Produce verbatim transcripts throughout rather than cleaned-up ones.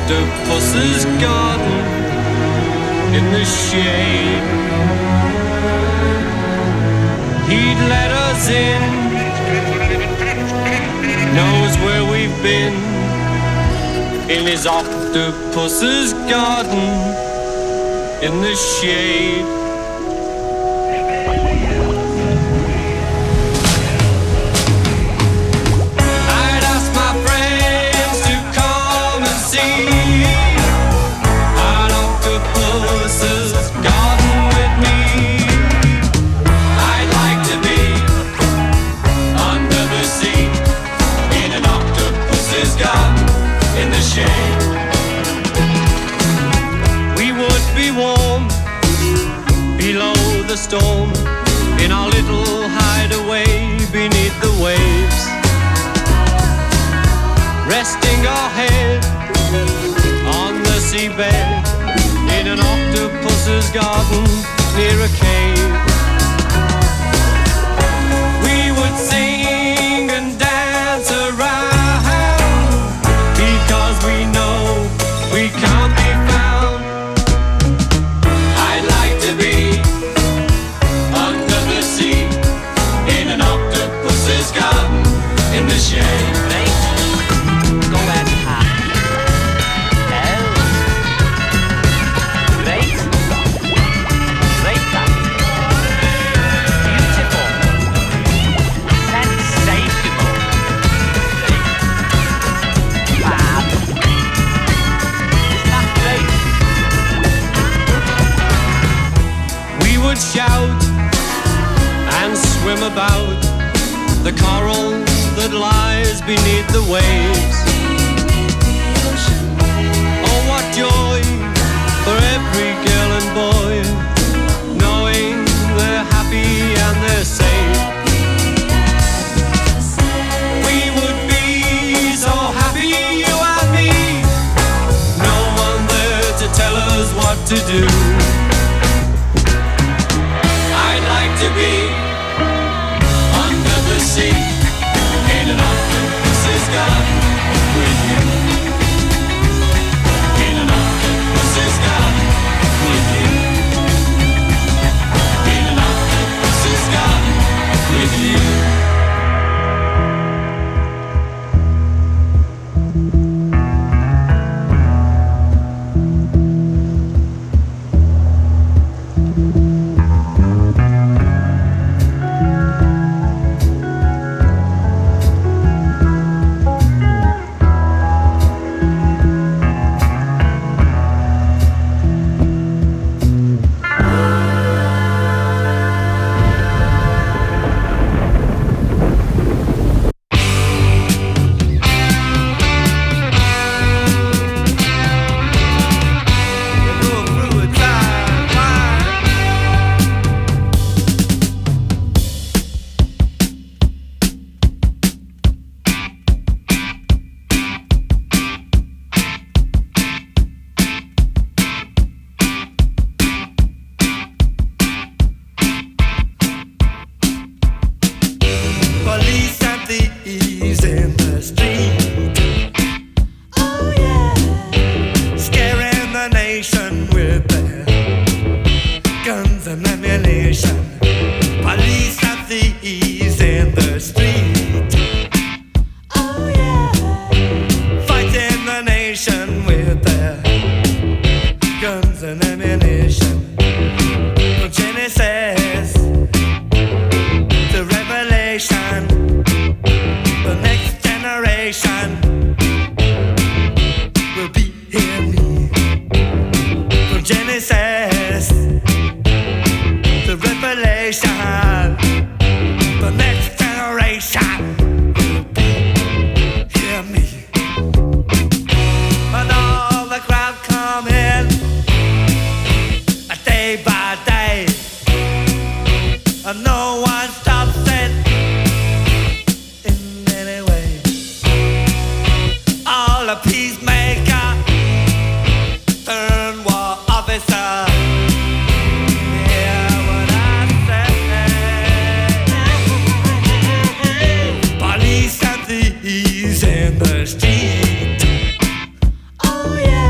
octopus's garden in the shade. He'd let us in, knows where we've been, in his octopus's garden in the shade. I'd ask my friends to come and see an octopus's garden with me. I'd like to be under the sea in an octopus's garden in the shade. We would be warm below the storm in our little hideaway beneath the waves, resting our head on the seabed in an octopus's garden near a cave. We would sing and dance around because we know we can't be found. I'd like to be under the sea in an octopus's garden in the shade. Go and hide. Oh. Great. Great that. Beautiful. Sensational. Fab. Isn't that great? We would shout and swim about the coral that lies beneath the waves. Oh, what joy for every girl and boy, knowing they're happy and they're safe. We would be so happy, you and me, no one there to tell us what to do. I'd like to be under the sea in an octopus's garden with you. In an octopus's garden with you. In an octopus's garden with you. Police and thieves in the street. Oh yeah. Scaring the nation with their guns and ammunition. Police and thieves in the street. Oh yeah. Fighting the nation with their guns and ammunition. From Genesis to Revelation, the next generation will be in me. From Genesis to Revelation, the next generation will be in me. And all the crowd come in, day by day, and no one stops it in any way. All the peacemaker turn war officer. Hear what I say. Police and thieves in the street. Oh yeah.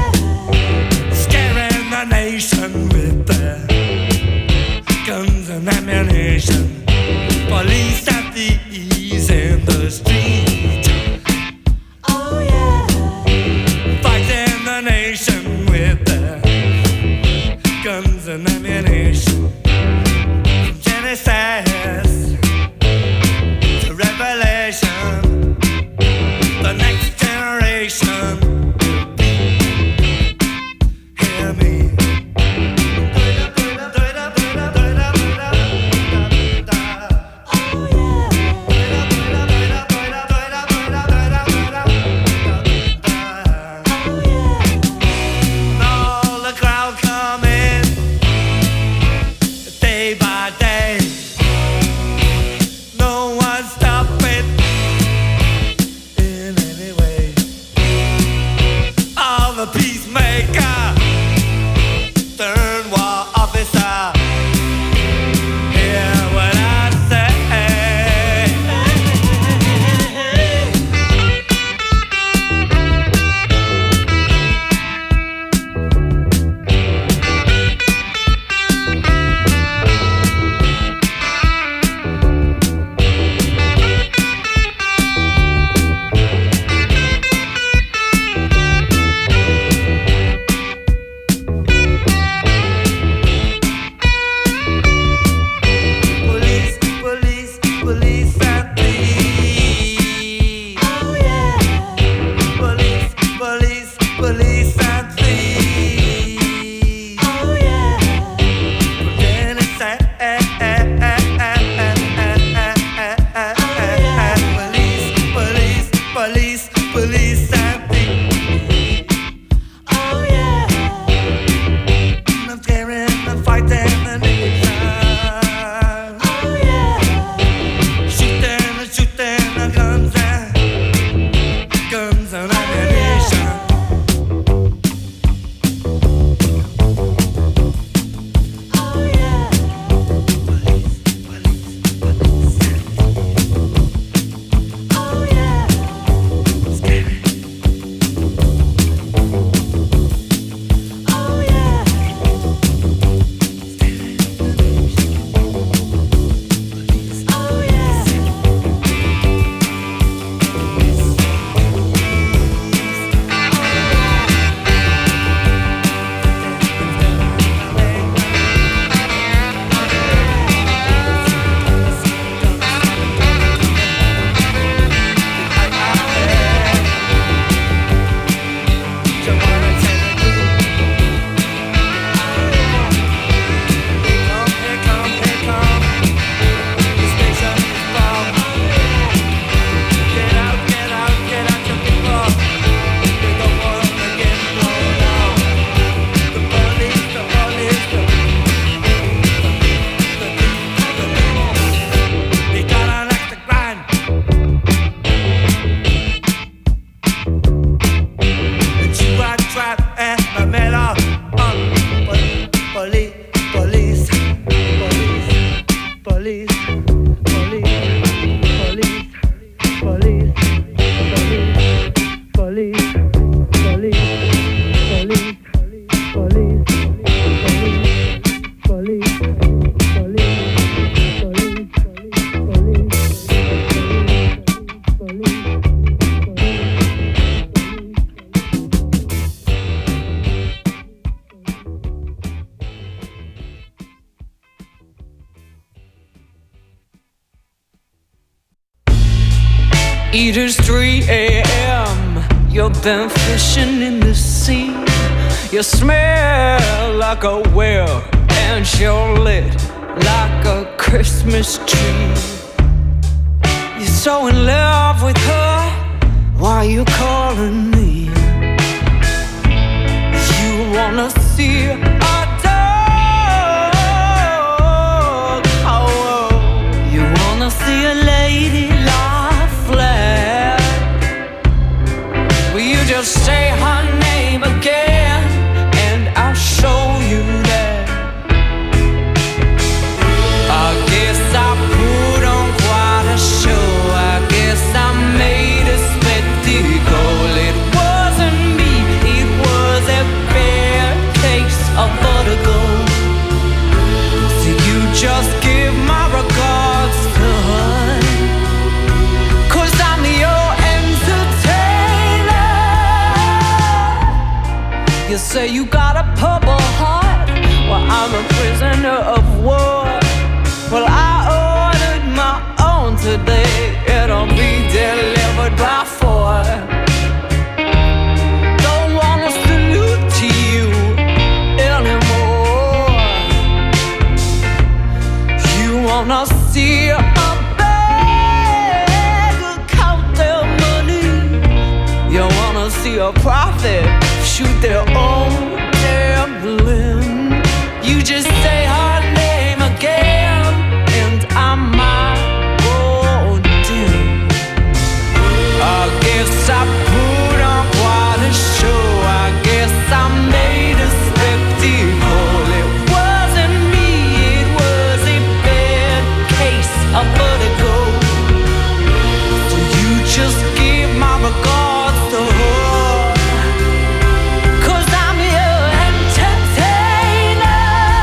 It is three a.m. You've been fishing in the sea. You smell like a whale, and you're lit like a Christmas tree. You're so in love with her, why are you calling me? You wanna see a dog, oh, you wanna see a lady lie flat. Will you just say her name again, and I'll show you that. I guess I put on quite a show. I guess I made a spectacle. It wasn't me, it was a bad case of vertigo. So you just give my regards to her, 'cause I'm your entertainer. You say you got a purple heart, well I'm a prisoner of war. Well I ordered my own today, it'll be delivered by four. Don't wanna salute to you anymore. You wanna see a beggar count their money. You wanna see a prophet shoot their own gambling. You just say her name again, and I might go dim. I guess I put on quite a show. I guess I made a spectacle. It wasn't me, it was a bad case of vertigo. So you just give my regards to her, 'cause I'm your entertainer.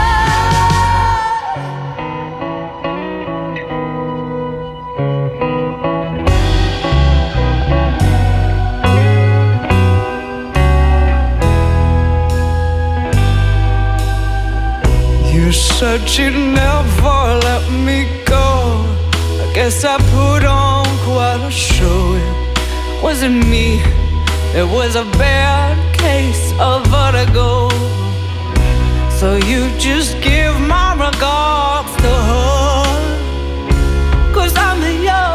You said you'd never let me go. I guess I put on quite a show. It wasn't me, it was a bad case of vertigo. So you just give my regards to her, 'cause I'm your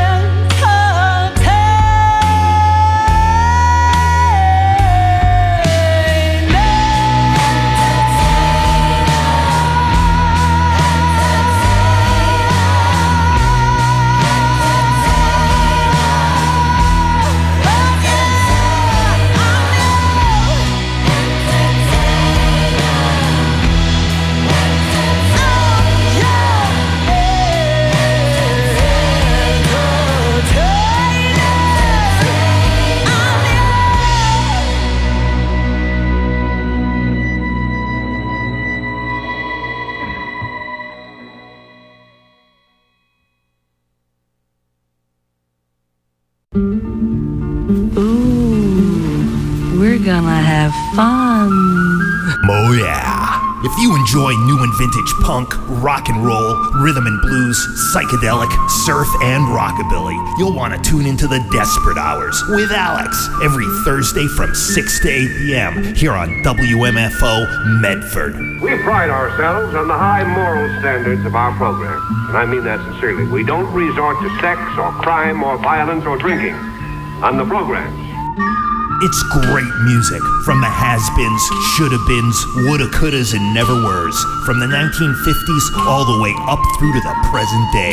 gonna have fun. Oh yeah. If you enjoy new and vintage punk, rock and roll, rhythm and blues, psychedelic, surf, and rockabilly, you'll want to tune into the Desperate Hours with Alex every Thursday from six to eight p.m. here on W M F O Medford. We pride ourselves on the high moral standards of our program, and I mean that sincerely. We don't resort to sex or crime or violence or drinking on the programs. It's great music from the has-beens, shoulda-beens, woulda-couldas, and never-weres, from the nineteen fifties all the way up through to the present day.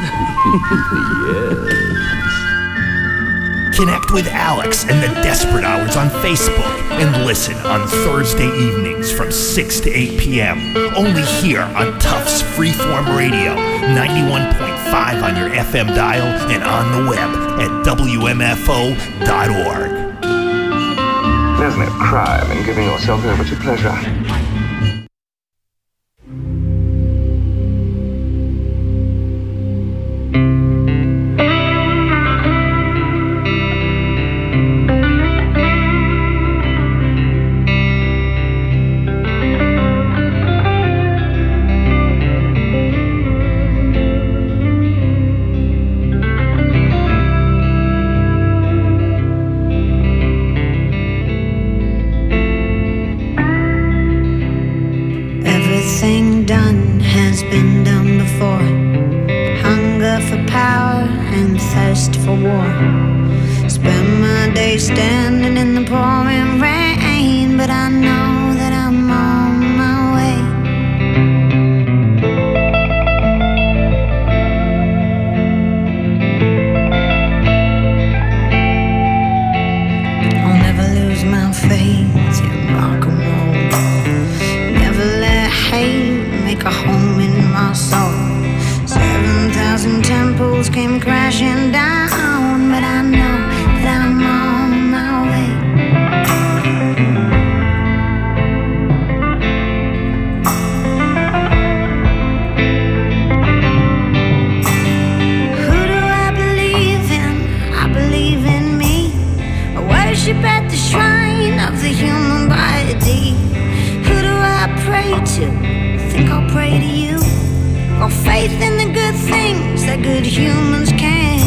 Yes. Connect with Alex and the Desperate Hours on Facebook and listen on Thursday evenings from six to eight p.m. only here on Tufts Freeform Radio, ninety-one point five on your F M dial and on the web at W M F O dot org. There's no crime in giving yourself over to pleasure. gray standing in the pouring rain, but I know that I'm on my way. I'll never lose my faith in rock and roll. Never let hate make a home in my soul. Seven thousand temples came crashing down, but I know that I'm on my way. Who do I believe in? I believe in me. I worship at the shrine of the human body. Who do I pray to? Think I'll pray to you. Got faith in the good things that good humans can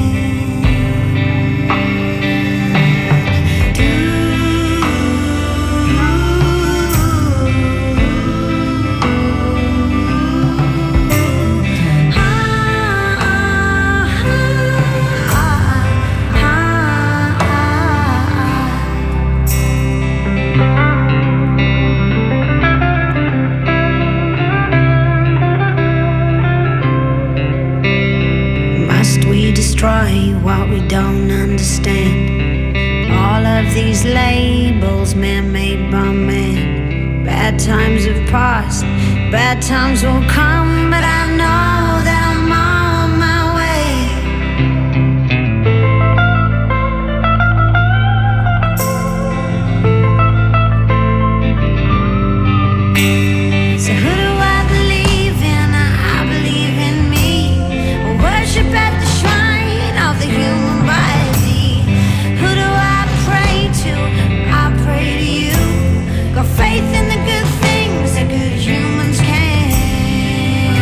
do. Ah, ah, ah, ah, Must we destroy what we don't understand? All of these labels man-made by man. Bad times have passed, bad times will come, but I know that I'm on my way. So who do I believe in? I believe in me. I worship at the shrine of the human body. Who do I pray to? I pray to you. Got faith in the good things that good humans can.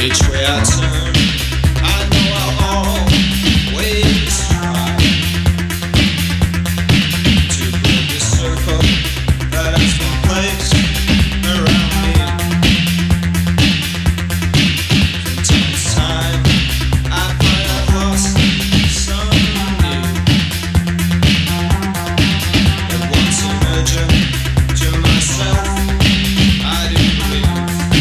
Which way I turn, I know I'll always try to break the circle that has been placed around me. From time to time, I find I've lost somebody. But once emerging to myself, I do believe.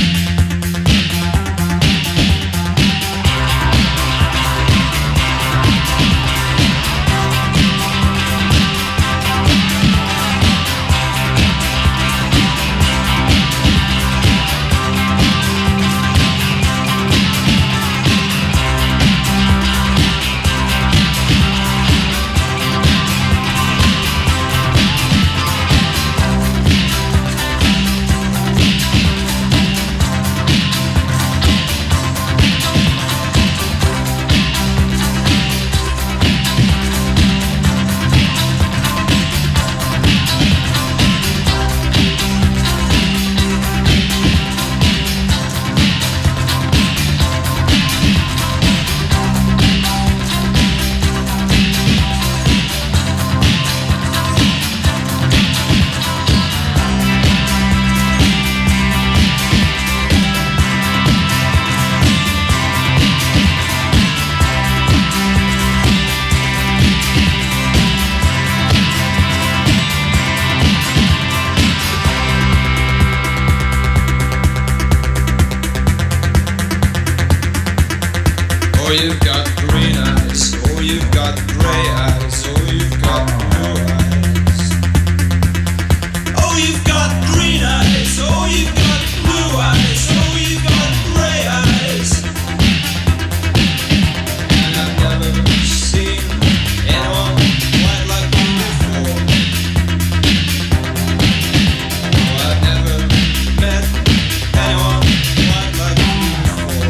Oh, you've got green eyes. Oh, you've got gray eyes. Oh, you've got blue eyes. Oh, you've got green eyes. Oh, you've got blue eyes. Oh, you've got gray eyes. And I've never seen anyone quite like you before. Oh, I've never met anyone quite like you before.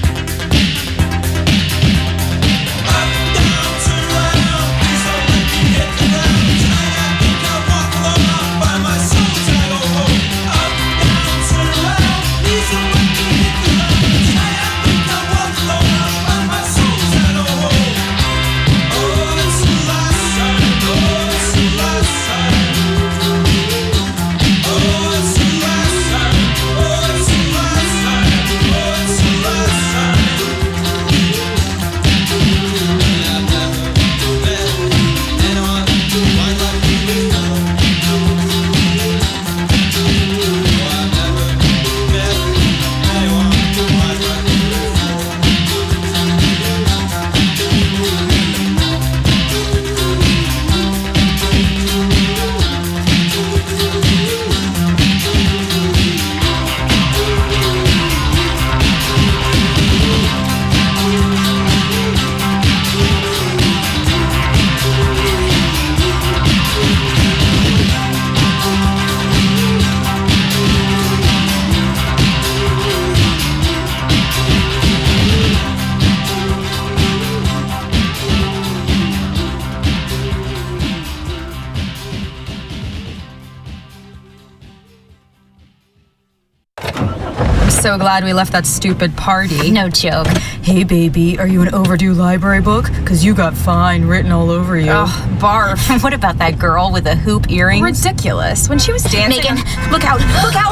So glad we left that stupid party. No joke. Hey, baby, are you an overdue library book? Because you got fine written all over you. Oh, barf. What about that girl with the hoop earrings? Ridiculous. When she was dancing... Megan, look out! Look out!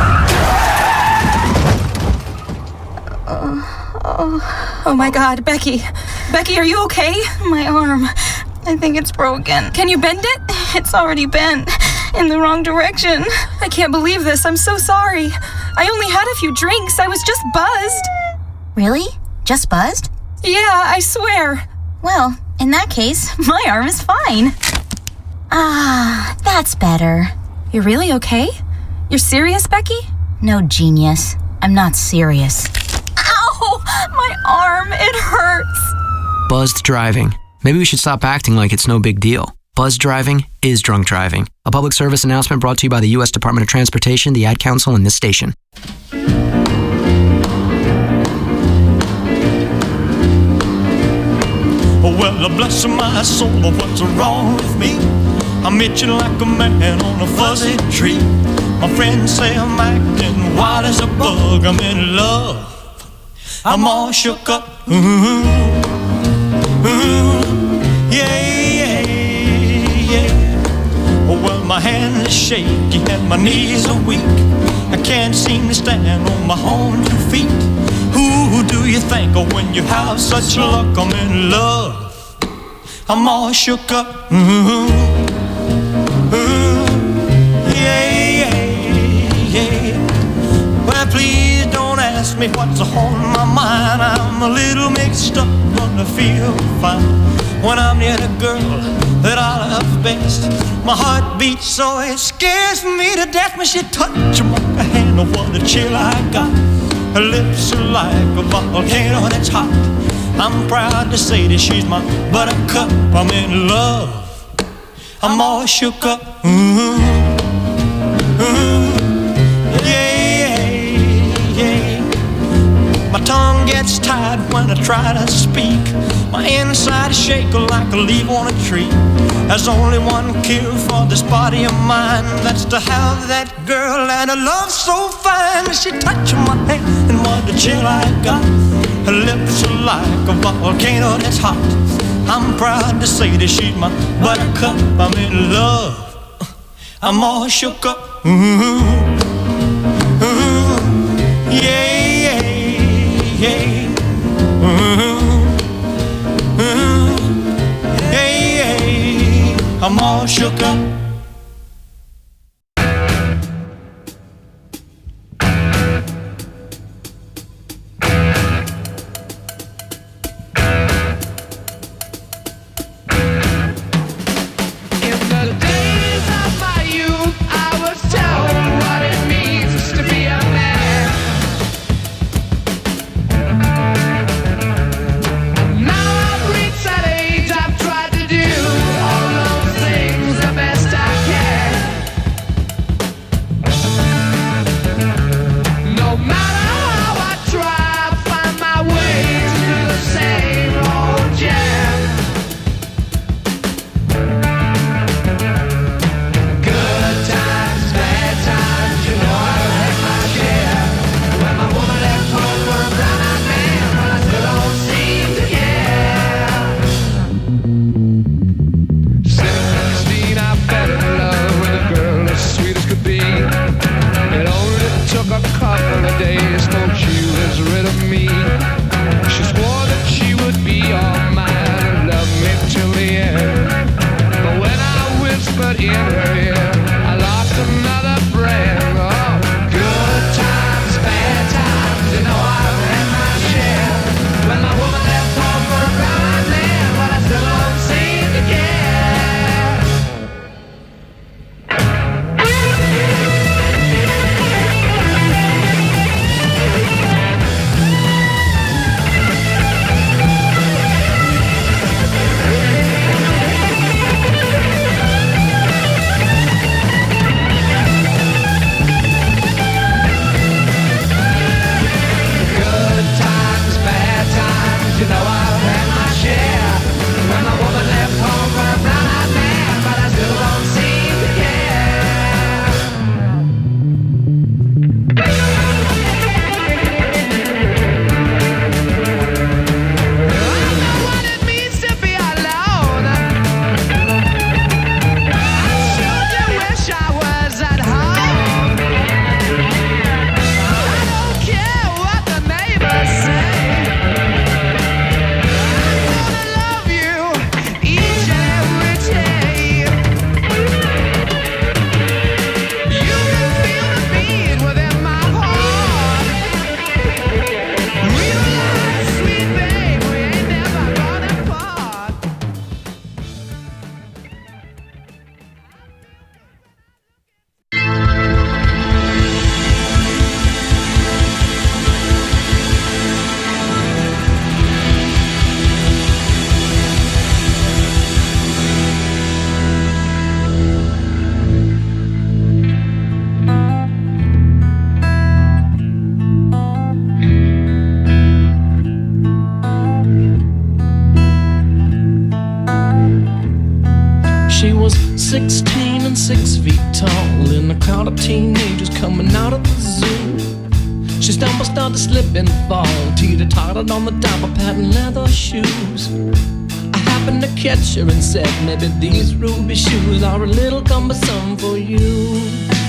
Oh, oh, oh my God, Becky. Becky, are you okay? My arm. I think it's broken. Can you bend it? It's already bent. In the wrong direction. I can't believe this. I'm so sorry. I only had a few drinks. I was just buzzed. Really? Just buzzed? Yeah, I swear. Well, in that case, my arm is fine. Ah, that's better. You're really okay? You're serious, Becky? No, genius. I'm not serious. Ow! My arm, it hurts. Buzzed driving. Maybe we should stop acting like it's no big deal. Buzzed driving is drunk driving. A public service announcement brought to you by the U S Department of Transportation, the Ad Council, and this station. Well, bless my soul, what's wrong with me? I'm itching like a man on a fuzzy tree. My friends say I'm acting wild as a bug. I'm in love, I'm all shook up. Ooh, ooh, yeah, yeah, yeah. Well, my hands are shaky and my knees are weak. I can't seem to stand on my own two feet. Who do you think of when you have such luck? I'm in love. I'm all shook up. Ooh, ooh, yeah, yeah, yeah. Well, please don't ask me what's on my mind. I'm a little mixed up, but I feel fine when I'm near the girl that I love best. My heart beats so it scares me to death when she touches my hand. Oh, what a chill I got. Her lips are like a volcano that's hot. I'm proud to say that she's my buttercup. I'm in love. I'm all shook up. Ooh, ooh, yeah, yeah. My tongue gets tied when I try to speak. My inside shake like a leaf on a tree. There's only one cure for this body of mine. That's to have that girl and a love so fine. She touched my hand and what a chill I got. Her lips are like a volcano that's hot. I'm proud to say that she's my buttercup. I'm in love. I'm all shook up. Ooh, ooh, yeah, yeah, yeah. Ooh, ooh, yeah, yeah. I'm all shook up. sixteen and six feet tall in a crowd of teenagers coming out of the zoo. She stumbled, started slip and fall, teeter-tottered on the top of patent leather shoes. I happened to catch her and said, maybe these ruby shoes are a little cumbersome for you.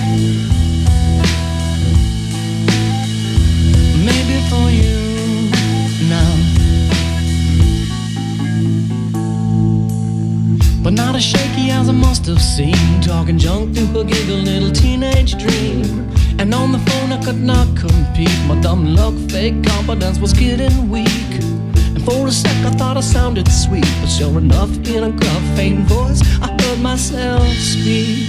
Maybe for you now, but not as shaky as I must have seemed, talking junk through her giggle little teenage dream. And on the phone I could not compete. My dumb luck, fake confidence was getting weak. And for a sec I thought I sounded sweet, but sure enough, in a gruff, faint voice, I heard myself speak.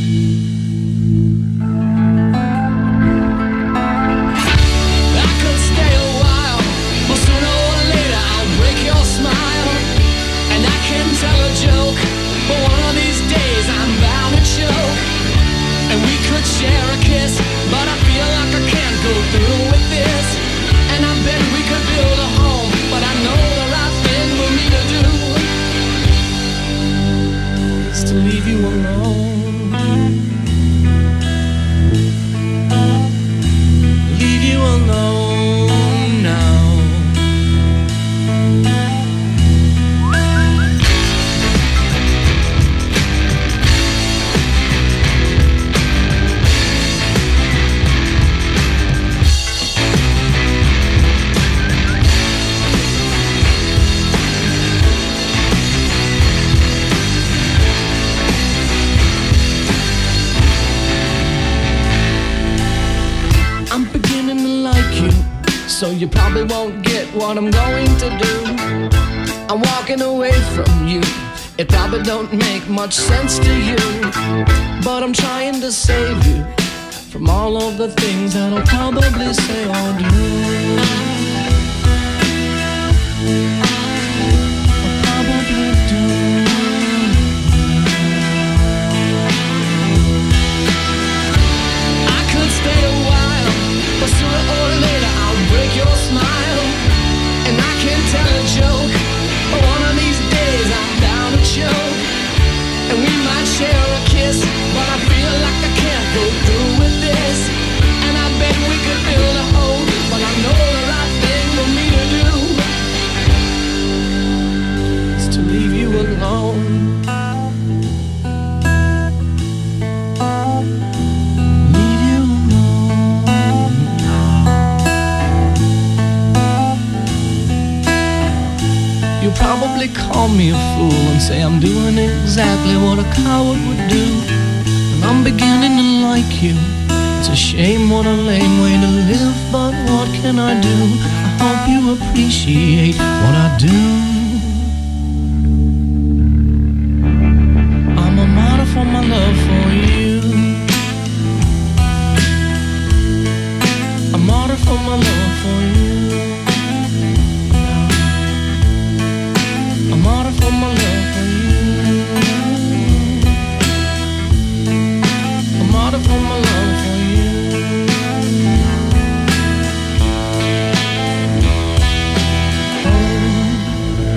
I could stay a while, but sooner or later I'll break your smile. And I can tell a joke, but one of these days I'm bound to choke. And we could share a kiss, but I feel like I can't go through with this. And I bet we could build a home, but I know the right thing for me to do is to leave you alone. Leave you alone now. So you probably won't get what I'm going to do. I'm walking away from you. It probably don't make much sense to you, but I'm trying to save you from all of the things that I'll probably say or do. I'll probably do. I could stay a while, but sooner or later I'll break your smile. And I can tell a joke, but one of these days I'm down to choke. And we might share a kiss, but I feel like I can't go through with this. And I bet we could build a home, but I know the right thing for me to do is to leave you alone. Probably call me a fool and say I'm doing exactly what a coward would do. And I'm beginning to like you. It's a shame, what a lame way to live, but what can I do? I hope you appreciate what I do. I'm a martyr for my love for you. A martyr for my love for you. A martyr for my love for you. A martyr for my love for you. Oh,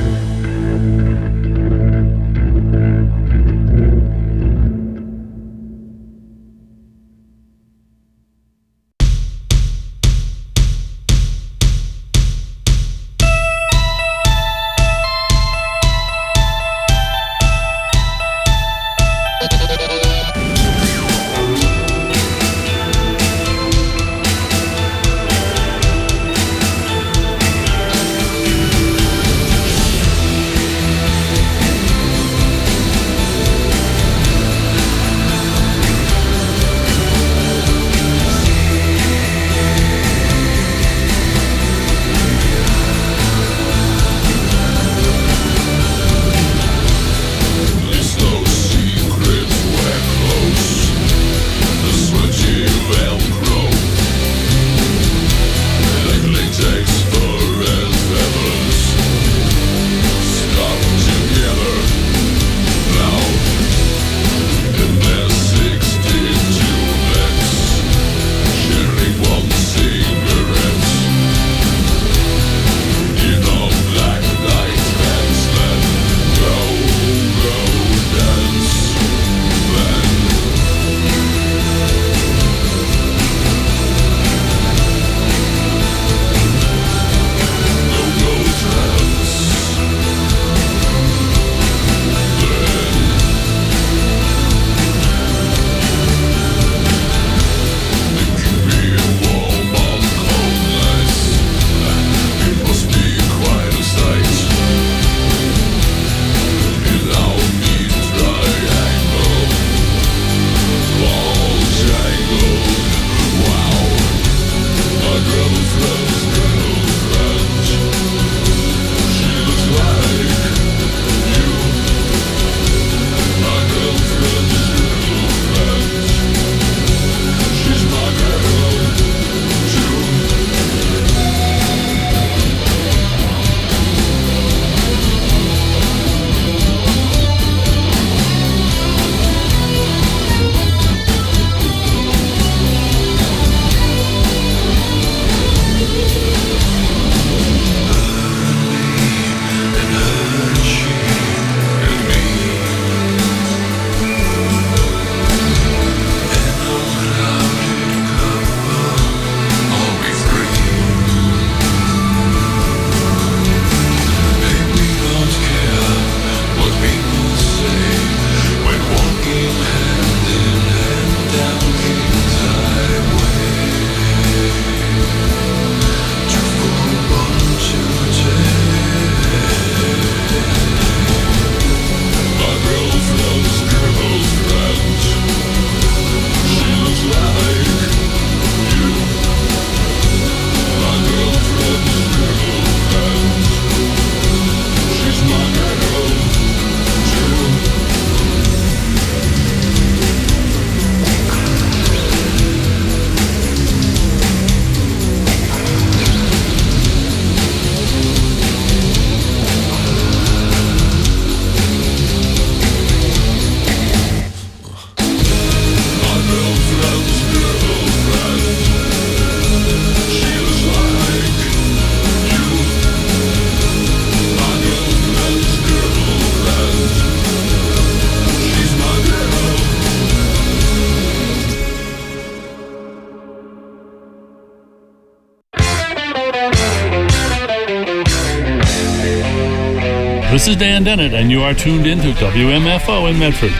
This is Dan Dennett, and you are tuned into W M F O in Medford.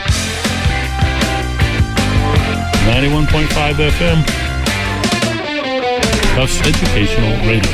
ninety-one point five F M. Tufts Educational Radio.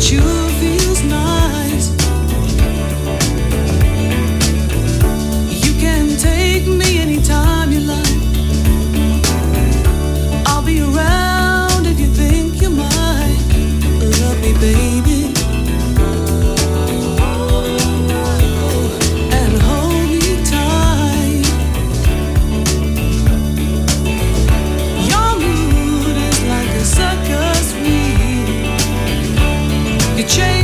sure feels nice. You can take me anytime you like. I'll be around if you think you might love me, baby. And hold me tight. Your mood is like a circus wheel. You change